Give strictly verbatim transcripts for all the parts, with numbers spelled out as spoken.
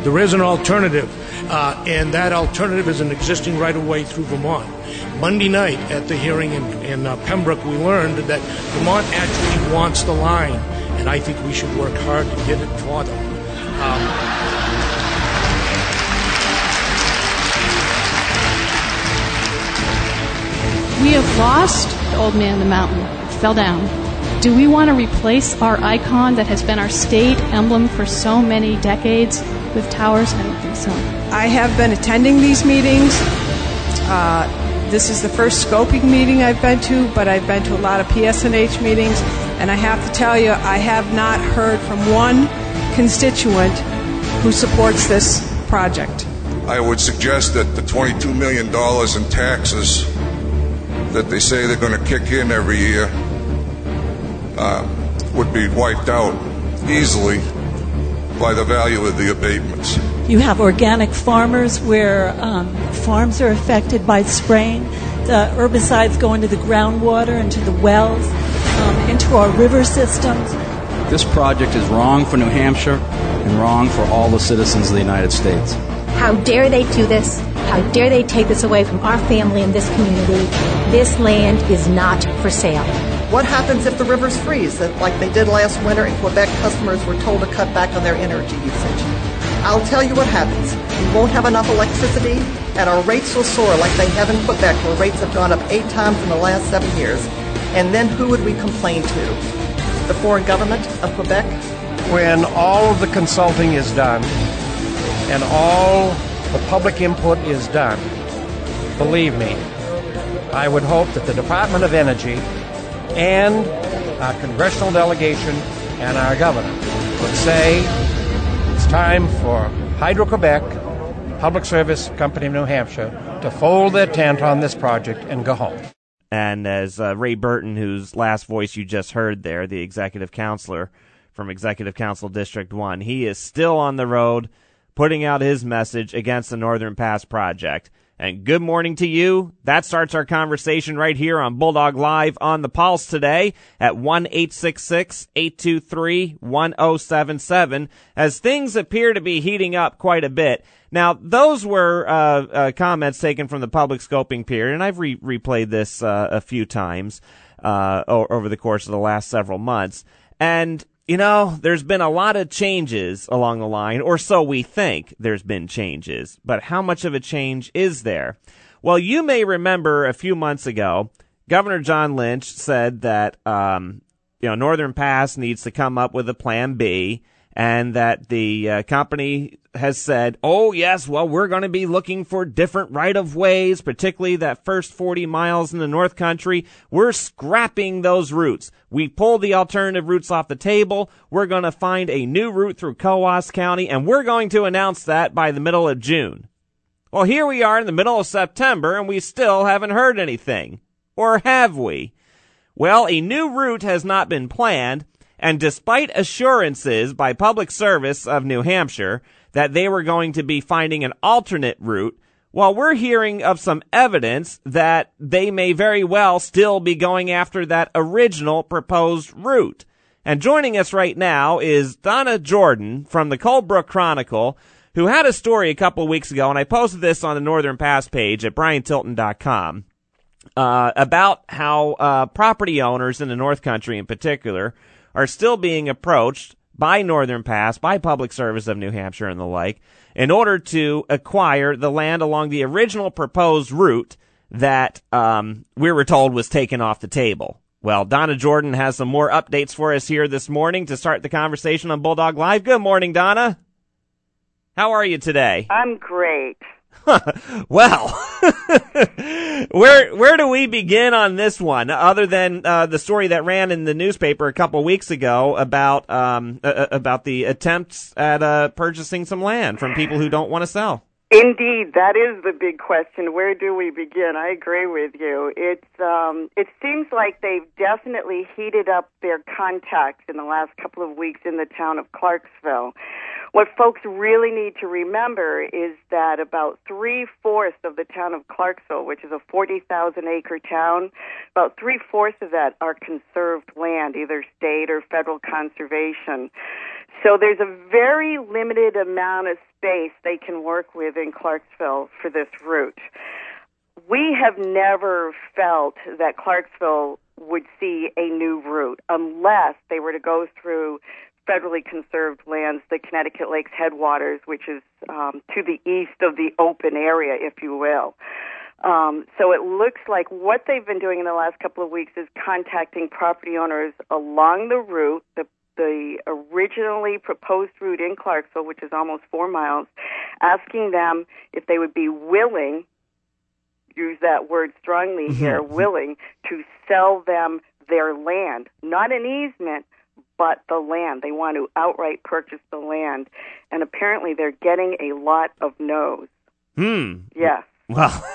There is an alternative, uh, and that alternative is an existing right-of-way through Vermont. Monday night at the hearing in, in uh, Pembroke, we learned that Vermont actually wants the line, and I think we should work hard to get it for them. Um, we have lost the old man in the mountain. It fell down. Do we want to replace our icon that has been our state emblem for so many decades with towers? I don't think so. I have been attending these meetings. Uh, this is the first scoping meeting I've been to, but I've been to a lot of P S N H meetings, and I have to tell you, I have not heard from one constituent who supports this project. I would suggest that the twenty-two million dollars in taxes that they say they're going to kick in every year uh, would be wiped out easily by the value of the abatements. You have organic farmers where um, farms are affected by spraying. The herbicides go into the groundwater, into the wells, um, into our river systems. This project is wrong for New Hampshire and wrong for all the citizens of the United States. How dare they do this? How dare they take this away from our family and this community? This land is not for sale. What happens if the rivers freeze, like they did last winter and Quebec customers were told to cut back on their energy usage? I'll tell you what happens. We won't have enough electricity, and our rates will soar like they have in Quebec, where rates have gone up eight times in the last seven years. And then who would we complain to? The foreign government of Quebec? When all of the consulting is done and all the public input is done, believe me, I would hope that the Department of Energy and our congressional delegation and our governor would say it's time for Hydro-Quebec, Public Service Company of New Hampshire, to fold their tent on this project and go home. And as uh, Ray Burton, whose last voice you just heard there, the executive counselor from Executive Council District one, he is still on the road putting out his message against the Northern Pass project. And good morning to you. That starts our conversation right here on Bulldog Live on the Pulse today at one eight six six, eight two three, one oh seven seven as things appear to be heating up quite a bit. Now, those were uh, uh, comments taken from the public scoping period, and I've re- replayed this uh, a few times uh, o- over the course of the last several months. And you know, there's been a lot of changes along the line, or so we think there's been changes. But how much of a change is there? Well, you may remember a few months ago, Governor John Lynch said that, um, you know, Northern Pass needs to come up with a plan B, and that the uh, company has said, oh, yes, well, we're going to be looking for different right-of-ways, particularly that first forty miles in the North Country. We're scrapping those routes. We pulled the alternative routes off the table. We're going to find a new route through Coos County, and we're going to announce that by the middle of June. Well, here we are in the middle of September, and we still haven't heard anything. Or have we? Well, a new route has not been planned, and despite assurances by Public Service of New Hampshire that they were going to be finding an alternate route, well, we're hearing of some evidence that they may very well still be going after that original proposed route. And joining us right now is Donna Jordan from the Coldbrook Chronicle, who had a story a couple of weeks ago, and I posted this on the Northern Pass page at brian tilton dot com, uh, about how uh, property owners in the North Country in particular are still being approached by Northern Pass, by Public Service of New Hampshire and the like, in order to acquire the land along the original proposed route that um, we were told was taken off the table. Well, Donna Jordan has some more updates for us here this morning to start the conversation on Bulldog Live. Good morning, Donna. How are you today? I'm great. Well, where where do we begin on this one, other than uh, the story that ran in the newspaper a couple weeks ago about um, uh, about the attempts at uh, purchasing some land from people who don't want to sell? Indeed, that is the big question. Where do we begin? I agree with you. It's um, it seems like they've definitely heated up their contacts in the last couple of weeks in the town of Clarksville. What folks really need to remember is that about three-fourths of the town of Clarksville, which is a forty thousand acre town, about three-fourths of that are conserved land, either state or federal conservation. So there's a very limited amount of space they can work with in Clarksville for this route. We have never felt that Clarksville would see a new route unless they were to go through federally conserved lands, the Connecticut Lakes headwaters, which is um, to the east of the open area, if you will. Um, so it looks like what they've been doing in the last couple of weeks is contacting property owners along the route, the the originally proposed route in Clarksville, which is almost four miles, asking them if they would be willing, use that word strongly here, willing to sell them their land, not an easement, but the land. They want to outright purchase the land. And apparently they're getting a lot of no's. Hmm. Yes. Well,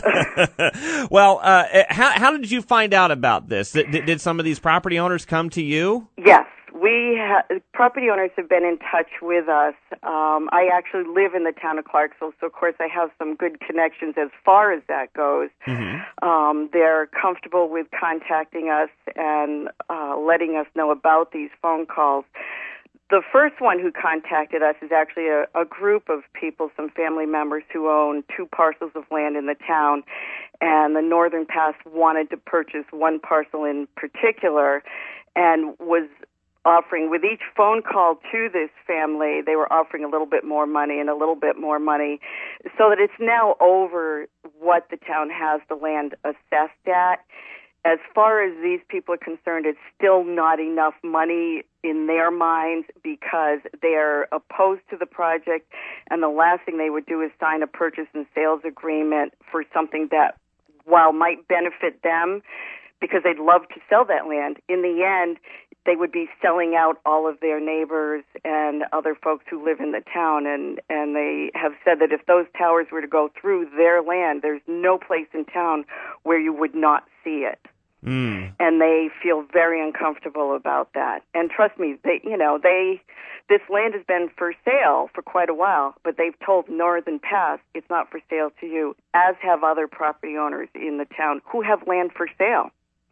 well, uh, how how did you find out about this? Did, did some of these property owners come to you? Yes. We ha- property owners have been in touch with us. Um, I actually live in the town of Clarksville, so of course I have some good connections as far as that goes. Mm-hmm. Um, they're comfortable with contacting us and uh, letting us know about these phone calls. The first one who contacted us is actually a, a group of people, some family members who own two parcels of land in the town, and the Northern Pass wanted to purchase one parcel in particular and was offering, with each phone call to this family, they were offering a little bit more money and a little bit more money, so that it's now over what the town has the land assessed at. As far as these people are concerned, it's still not enough money in their minds because they're opposed to the project, and the last thing they would do is sign a purchase and sales agreement for something that, while might benefit them, because they'd love to sell that land, in the end, they would be selling out all of their neighbors and other folks who live in the town, and, and they have said that if those towers were to go through their land, there's no place in town where you would not see it. Mm. And they feel very uncomfortable about that. And trust me, they, you know, they, this land has been for sale for quite a while, but they've told Northern Pass it's not for sale to you, as have other property owners in the town who have land for sale.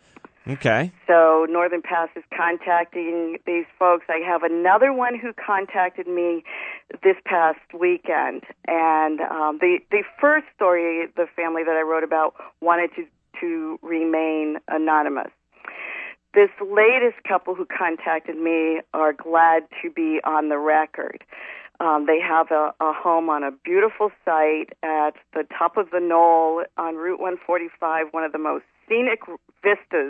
Okay. So Northern Pass is contacting these folks. I have another one who contacted me this past weekend. And um, the, the first story, the family that I wrote about, wanted to, to remain anonymous. This latest couple who contacted me are glad to be on the record. Um, they have a, a home on a beautiful site at the top of the knoll on Route one forty-five, one of the most scenic vistas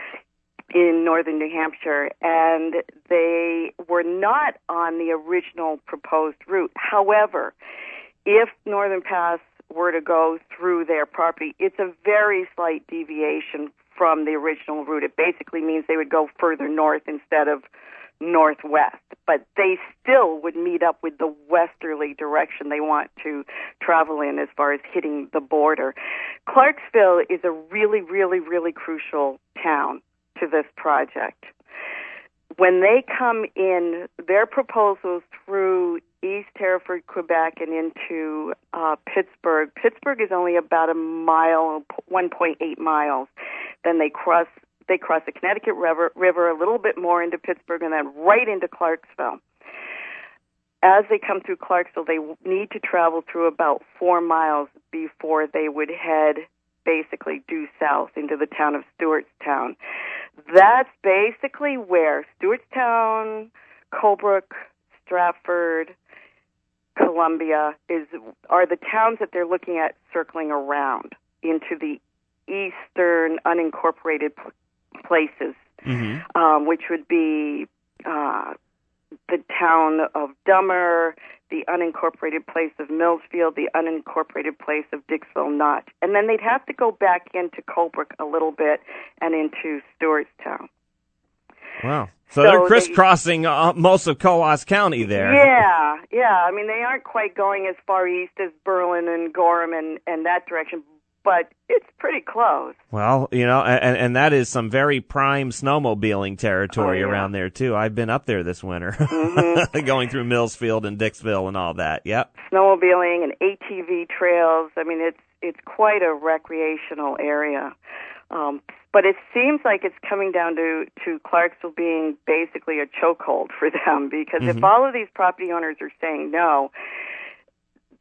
in northern New Hampshire, and they were not on the original proposed route. However, if Northern Pass were to go through their property, it's a very slight deviation from the original route. It basically means they would go further north instead of northwest, but they still would meet up with the westerly direction they want to travel in as far as hitting the border. Clarksville is a really, really, really crucial town to this project. When they come in, their proposals through East Hereford, Quebec, and into uh, Pittsburgh. Pittsburgh is only about a mile, one point eight miles. Then they cross They cross the Connecticut River, river a little bit more into Pittsburgh, and then right into Clarksville. As they come through Clarksville, they need to travel through about four miles before they would head basically due south into the town of Stewartstown. That's basically where Stewartstown, Colebrook, Stratford, Columbia is are the towns that they're looking at circling around into the eastern unincorporated places, mm-hmm. um, which would be uh, the town of Dummer, the unincorporated place of Millsfield, the unincorporated place of Dixville Notch. And then they'd have to go back into Colebrook a little bit and into Stewartstown. Wow. So, so they're crisscrossing they, uh, most of Coos County there. Yeah, yeah. I mean, they aren't quite going as far east as Berlin and Gorham and, and that direction, but it's pretty close. Well, you know, and and that is some very prime snowmobiling territory oh, yeah. around there, too. I've been up there this winter, mm-hmm. going through Millsfield and Dixville and all that, yep. Snowmobiling and A T V trails. I mean, it's it's quite a recreational area. Um, but it seems like it's coming down to, to Clarksville being basically a chokehold for them, because mm-hmm. if all of these property owners are saying no,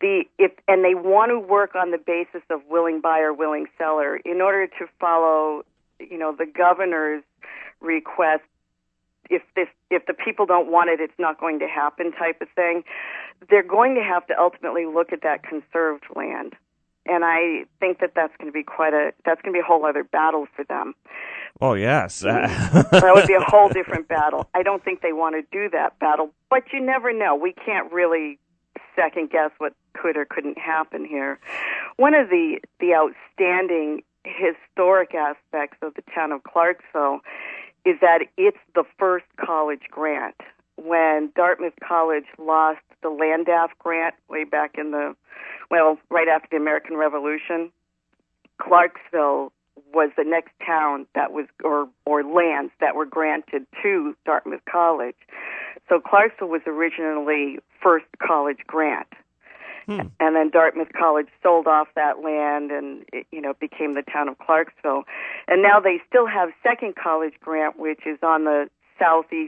the if and they want to work on the basis of willing buyer, willing seller in order to follow, you know, the governor's request. If this, if the people don't want it, it's not going to happen type of thing. They're going to have to ultimately look at that conserved land, and I think that that's going to be quite a that's going to be a whole other battle for them. Oh yes, that would be a whole different battle. I don't think they want to do that battle, but you never know. We can't really second guess what could or couldn't happen here. One of the the outstanding historic aspects of the town of Clarksville is that it's the first college grant. When Dartmouth College lost the Landaff grant way back in the, well, right after the American Revolution, Clarksville was the next town that was, or, or lands that were granted to Dartmouth College. So Clarksville was originally first college grant. Hmm. And then Dartmouth College sold off that land and, it, you know, became the town of Clarksville. And now they still have second college grant, which is on the southeast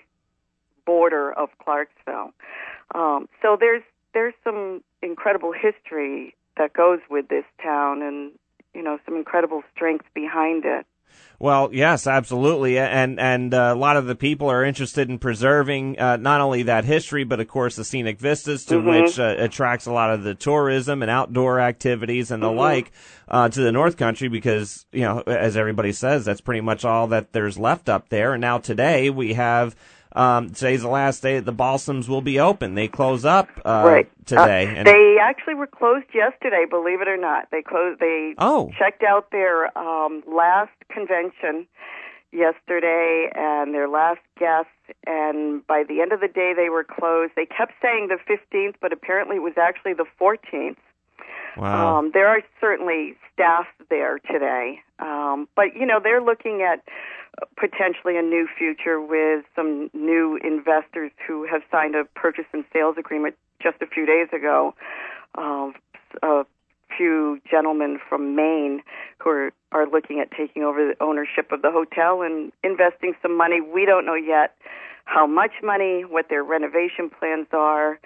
border of Clarksville. Um, so there's there's some incredible history that goes with this town and, you know, some incredible strength behind it. Well, yes, absolutely, and and uh, a lot of the people are interested in preserving uh, not only that history, but of course the scenic vistas, to mm-hmm. which uh, attracts a lot of the tourism and outdoor activities and the mm-hmm. like uh, to the North Country, because, you know, as everybody says, that's pretty much all that there's left up there. And now today we have. Um, today's the last day that the Balsams will be open. They close up uh, right. today. Uh, and they actually were closed yesterday, believe it or not. They closed. They oh. checked out their um, last convention yesterday and their last guests, and by the end of the day they were closed. They kept saying the fifteenth, but apparently it was actually the fourteenth. Wow. Um, there are certainly staff there today, um, but, you know, they're looking at potentially a new future with some new investors who have signed a purchase and sales agreement just a few days ago. Um, a few gentlemen from Maine who are, are looking at taking over the ownership of the hotel and investing some money. We don't know yet how much money, what their renovation plans are.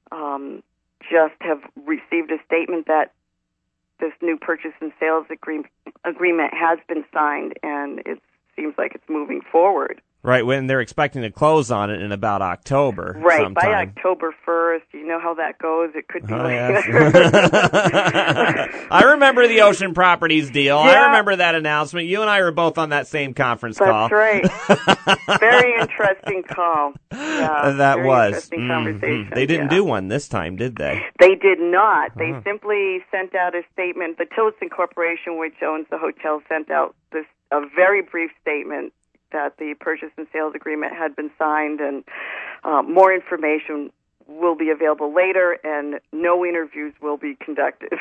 Um, just have received a statement that this new purchase and sales agree- agreement has been signed, and it seems like it's moving forward. Right, when they're expecting to close on it in about October. Right, sometime. by October first. You know how that goes. It could be oh, later. Yes. I remember the Ocean Properties deal. Yeah. I remember that announcement. You and I were both on that same conference That's call. That's right. Very interesting call. Yeah, that very was. Interesting mm-hmm. conversation. They didn't yeah. do one this time, did they? They did not. They huh. simply sent out a statement. The Tillotson Corporation, which owns the hotel, sent out this a very brief statement that the purchase and sales agreement had been signed, and uh, more information will be available later, and no interviews will be conducted.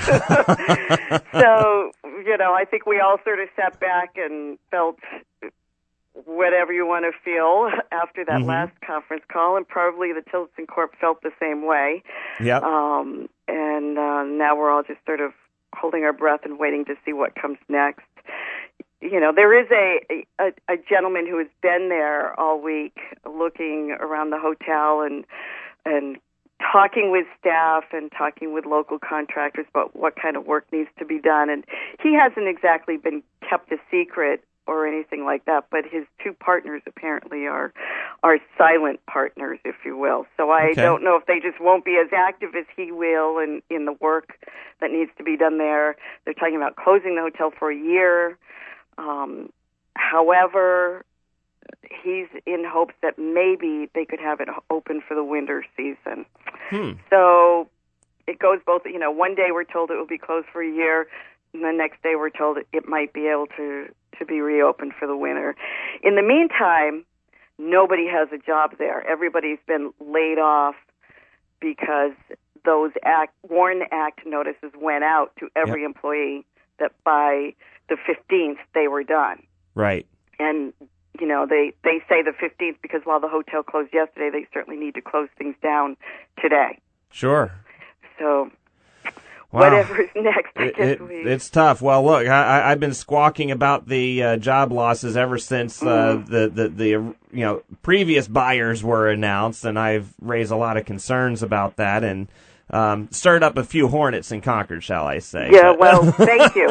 So, you know, I think we all sort of sat back and felt whatever you want to feel after that mm-hmm. last conference call, and probably the Tillotson Corp felt the same way. Yep. Um, and uh, now we're all just sort of holding our breath and waiting to see what comes next. You know, there is a, a a gentleman who has been there all week, looking around the hotel and and talking with staff and talking with local contractors about what kind of work needs to be done. And he hasn't exactly been kept a secret or anything like that, but his two partners apparently are are silent partners, if you will. So I okay. don't know if they just won't be as active as he will in, in the work that needs to be done there. They're talking about closing the hotel for a year. Um, however, he's in hopes that maybe they could have it open for the winter season. Hmm. So it goes both, you know, one day we're told it will be closed for a year, and the next day we're told it might be able to, to be reopened for the winter. In the meantime, nobody has a job there. Everybody's been laid off because those act, WARN Act notices went out to every yep. employee that by the fifteenth they were done. Right. And, you know, they, they say the fifteenth because while the hotel closed yesterday, they certainly need to close things down today. Sure. So wow. whatever's next, I it, guess it, we... It's tough. Well, look, I, I've been squawking about the uh, job losses ever since uh, mm-hmm. the, the, the you know previous buyers were announced, and I've raised a lot of concerns about that. And um, stirred up a few hornets in Concord, shall I say. Yeah, but. well, thank you.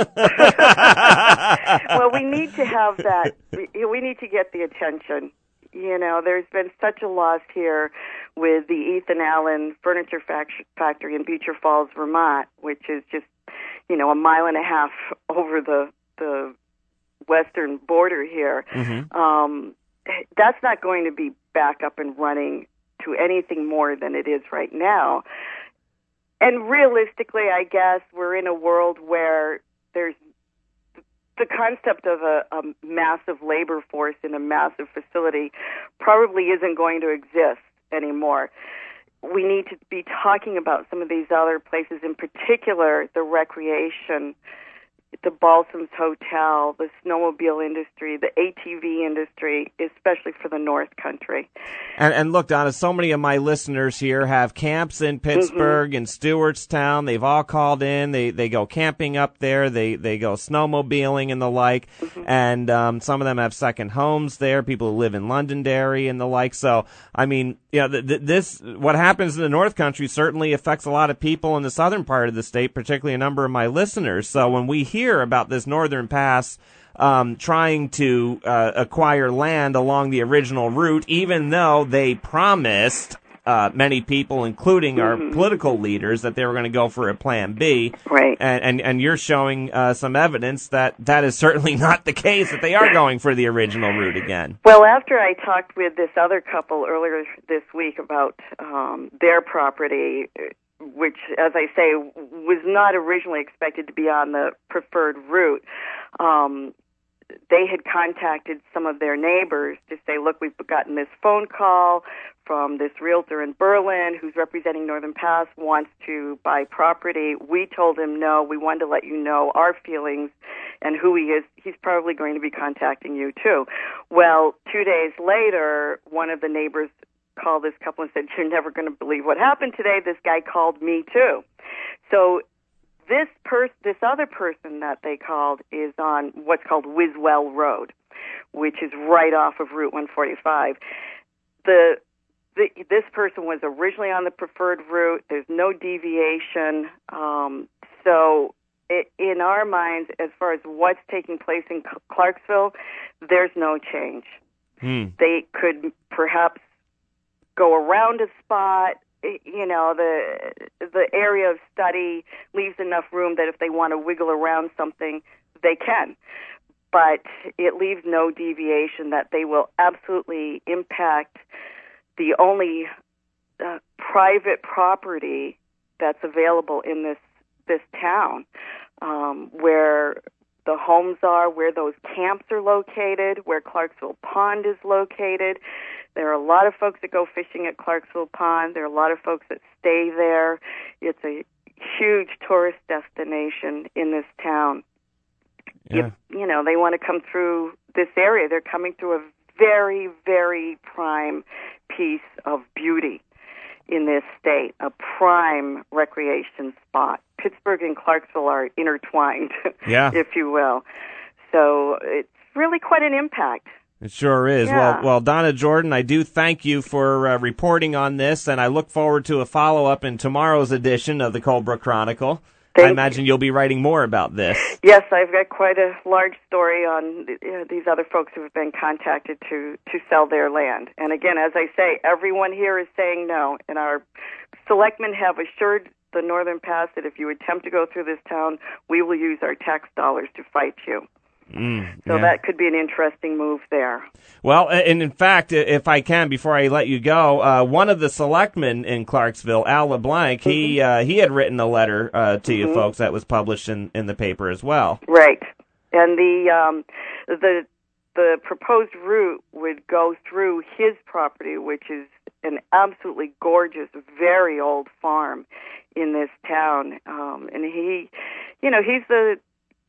Well, we need to have that. We need to get the attention. You know, there's been such a loss here with the Ethan Allen Furniture Factory in Beecher Falls, Vermont, which is just, you know, a mile and a half over the the western border here. Mm-hmm. Um, that's not going to be back up and running to anything more than it is right now. And realistically, I guess we're in a world where there's the concept of a, a massive labor force in a massive facility probably isn't going to exist anymore. We need to be talking about some of these other places, in particular the recreation, the Balsams Hotel, the snowmobile industry, the A T V industry, especially for the North Country. And, and look, Donna, so many of my listeners here have camps in Pittsburgh mm-hmm. and Stewartstown. They've all called in. They they go camping up there. They they go snowmobiling and the like. Mm-hmm. And um, some of them have second homes there. People who live in Londonderry and the like. So, I mean, you know, th- th- this what happens in the North Country certainly affects a lot of people in the southern part of the state, particularly a number of my listeners. So when we hear about this Northern Pass um, trying to uh, acquire land along the original route, even though they promised uh, many people, including our mm-hmm. political leaders, that they were going to go for a Plan B. Right. And, and, and you're showing uh, some evidence that that is certainly not the case, that they are going for the original route again. Well, after I talked with this other couple earlier this week about um, their property, which, as I say, was not originally expected to be on the preferred route, um, they had contacted some of their neighbors to say, look, we've gotten this phone call from this realtor in Berlin who's representing Northern Pass, wants to buy property. We told him no. We wanted to let you know our feelings and who he is. He's probably going to be contacting you, too. Well, two days later, one of the neighbors called this couple and said, you're never going to believe what happened today. This guy called me, too. So this pers- this other person that they called is on what's called Wiswell Road, which is right off of Route one forty-five. The, the this person was originally on the preferred route. There's no deviation. Um, so it, in our minds, as far as what's taking place in Clarksville, there's no change. Hmm. They could perhaps go around a spot. You know, the the area of study leaves enough room that if they want to wiggle around something, they can. But it leaves no deviation that they will absolutely impact the only uh, private property that's available in this this town, um, where the homes are, where those camps are located, where Clarksville Pond is located. There are a lot of folks that go fishing at Clarksville Pond. There are a lot of folks that stay there. It's a huge tourist destination in this town. Yeah. If, you know, they want to come through this area. They're coming through a very, very prime piece of beauty in this state, a prime recreation spot. Pittsburgh and Clarksville are intertwined, yeah. if you will. So it's really quite an impact. It sure is. Yeah. Well, well, Donna Jordan, I do thank you for uh, reporting on this, and I look forward to a follow-up in tomorrow's edition of the Colebrook Chronicle. Thank I imagine you'll be writing more about this. Yes, I've got quite a large story on you know, these other folks who have been contacted to, to sell their land. And again, as I say, everyone here is saying no, and our selectmen have assured the Northern Pass that if you attempt to go through this town, we will use our tax dollars to fight you. Mm, so yeah. that could be an interesting move there. Well, and in fact, if I can, before I let you go, uh, one of the selectmen in Clarksville, Al LeBlanc, mm-hmm. he uh, he had written a letter uh, to mm-hmm. you folks that was published in, in the paper as well. Right, and the um, the the proposed route would go through his property, which is an absolutely gorgeous, very old farm in this town, um, and he, you know, he's the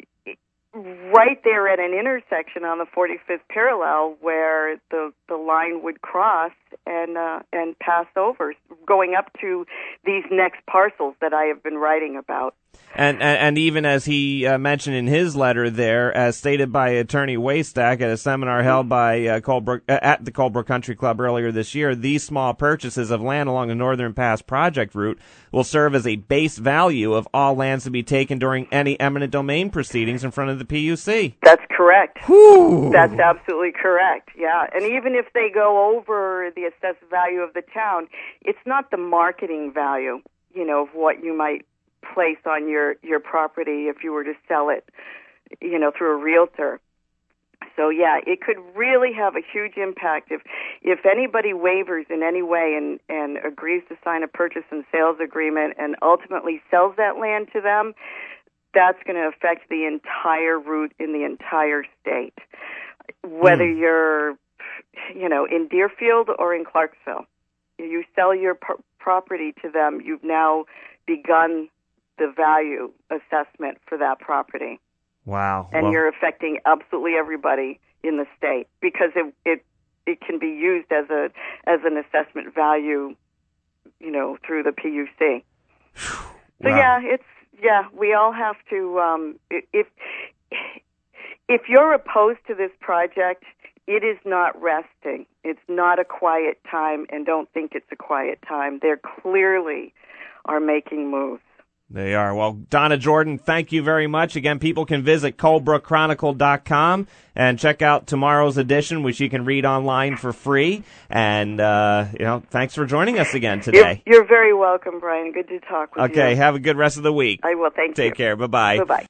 right there at an intersection on the forty-fifth parallel where the the line would cross and uh, and pass over, going up to these next parcels that I have been writing about. And, and and even as he uh, mentioned in his letter there, as stated by Attorney Waystack at a seminar held by uh, Colebrook, uh, at the Colebrook Country Club earlier this year, these small purchases of land along the Northern Pass project route will serve as a base value of all lands to be taken during any eminent domain proceedings in front of the P U C. That's correct. Whew. That's absolutely correct, yeah. And even if they go over the assessed value of the town, it's not the marketing value, you know, of what you might place on your, your property if you were to sell it, you know, through a realtor. So, yeah, it could really have a huge impact if if anybody wavers in any way and, and agrees to sign a purchase and sales agreement and ultimately sells that land to them. That's going to affect the entire route in the entire state, whether mm. you're, you know, in Deerfield or in Clarksville. You sell your p- property to them, you've now begun the value assessment for that property. Wow. And well, you're affecting absolutely everybody in the state because it, it it can be used as a as an assessment value, you know, through the P U C. So wow. yeah, it's yeah, we all have to um if if you're opposed to this project, it is not resting. It's not a quiet time, and don't think it's a quiet time. They clearly are making moves. They are. Well, Donna Jordan, thank you very much. Again, people can visit colebrook chronicle dot com and check out tomorrow's edition, which you can read online for free. And, uh, you know, thanks for joining us again today. You're, you're very welcome, Brian. Good to talk with okay, you. Okay, have a good rest of the week. I will. Thank Take you. Take care. Bye-bye. Bye-bye.